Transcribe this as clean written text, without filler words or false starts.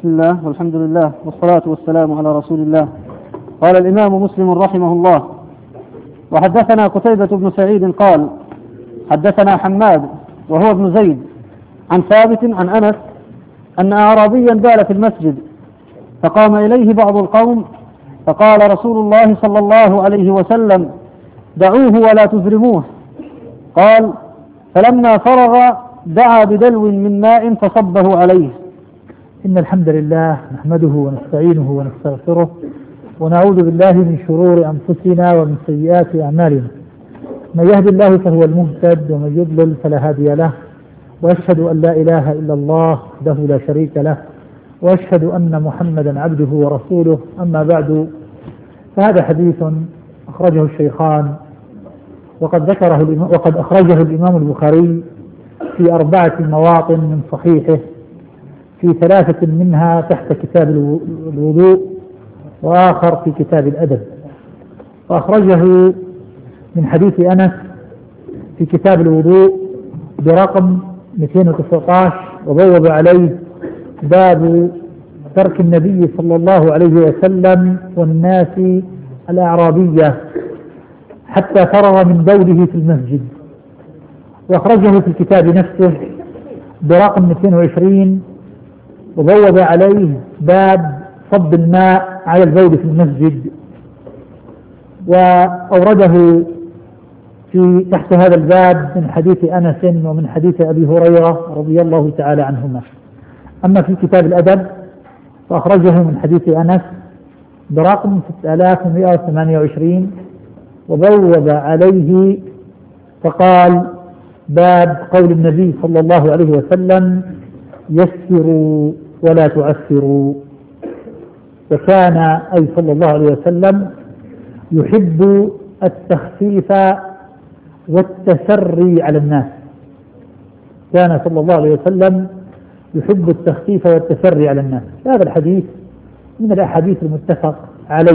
بسم الله والحمد لله والصلاة والسلام على رسول الله. قال الإمام مسلم رحمه الله: وحدثنا قتيبة بن سعيد قال: حدثنا حماد وهو ابن زيد عن ثابت عن أنس أن أعرابيا بال في المسجد فقام إليه بعض القوم فقال رسول الله صلى الله عليه وسلم: دعوه ولا تزرموه. قال: فلما فرغ دعا بدلو من ماء فصبه عليه. إن الحمد لله نحمده ونستعينه ونستغفره ونعوذ بالله من شرور أنفسنا ومن سيئات أعمالنا. من يهد الله فهو المهتد ومن يضلل فلا هادي له، وأشهد أن لا إله إلا الله وحده لا شريك له، وأشهد أن محمدا عبده ورسوله. أما بعد، فهذا حديث أخرجه الشيخان وقد أخرجه الإمام البخاري في 4 مواطن من صحيحه، في 3 منها تحت كتاب الوضوء وآخر في كتاب الأدب. وأخرجه من حديث أنس في كتاب الوضوء برقم 219، وبوب عليه باب ترك النبي صلى الله عليه وسلم والناس الأعرابية حتى فرغ من بوله في المسجد. وأخرجه في الكتاب نفسه برقم 220، وبوب عليه باب صب الماء على البول في المسجد. وأورده في تحت هذا الباب من حديث أنس ومن حديث أبي هريرة رضي الله تعالى عنهما. أما في كتاب الأدب فأخرجه من حديث أنس برقم 6128، وبوب عليه فقال: باب قول النبي صلى الله عليه وسلم: يسروا ولا تعسروا. وكان أي صلى الله عليه وسلم يحب التخفيف والتسري على الناس. كان صلى الله عليه وسلم يحب التخفيف والتسري على الناس. هذا الحديث من الأحاديث المتفق عليه.